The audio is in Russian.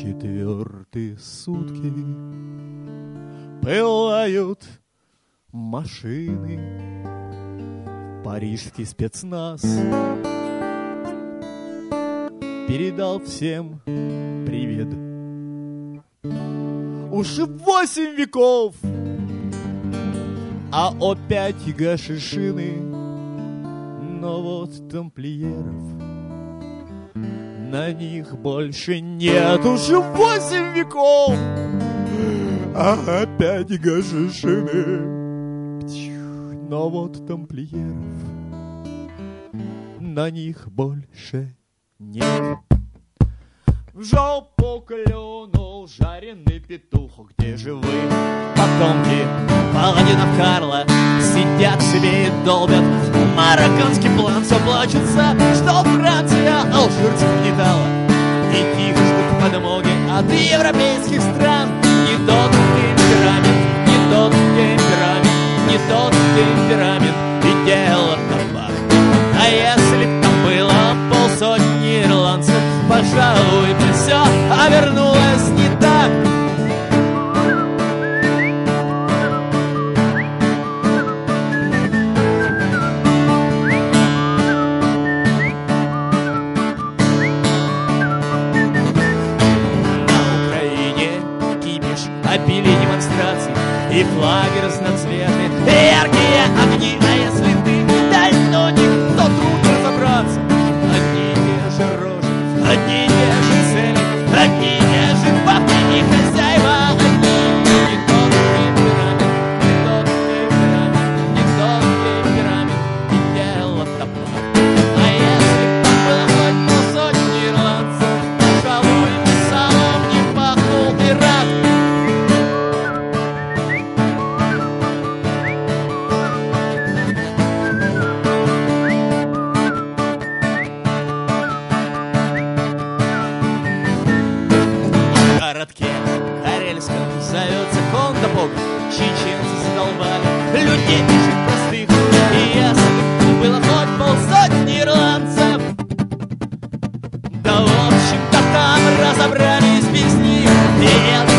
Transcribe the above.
4 сутки пылают машины. Парижский спецназ передал всем привет. Уж 8 веков, а опять гашишины. Но вот тамплиеров на них больше нет. Уже 8 веков, а опять гашишины. Но вот тамплиеров на них больше нет. В жопу клюнул жареный петух. Где же вы, потомки паладинов Карла? Сидят себе и долбят марокканский план. Все плачутся, что Франция алжирцев угнетала. И тихо ждут подмоги от европейских стран. Не тот темперамент, не тот темперамент, не тот темперамент, и дело табак. А если б там было полсотни ирландцев, пожалуй, бы все обернулось не так. На Украине кипиш, обилие демонстраций и флаги разноцветные, яркие огни. А если ты дальноник, то трудно разобраться. Одни и те же рожи, одни и те же цели, одни и те же бабки и хозяева. Одни. Не тот темперамент, не тот темперамент, не тот темперамент, и дело табак. А если б там было хоть полсотни ирландцев, пожалуй, салом не пахнул Ирак. В городке карельском зовется Кондопок. Чеченцы задолбали людей пишет простых. И если бы было хоть полсотни ирландцев, да в общем-то там разобрались без них. И это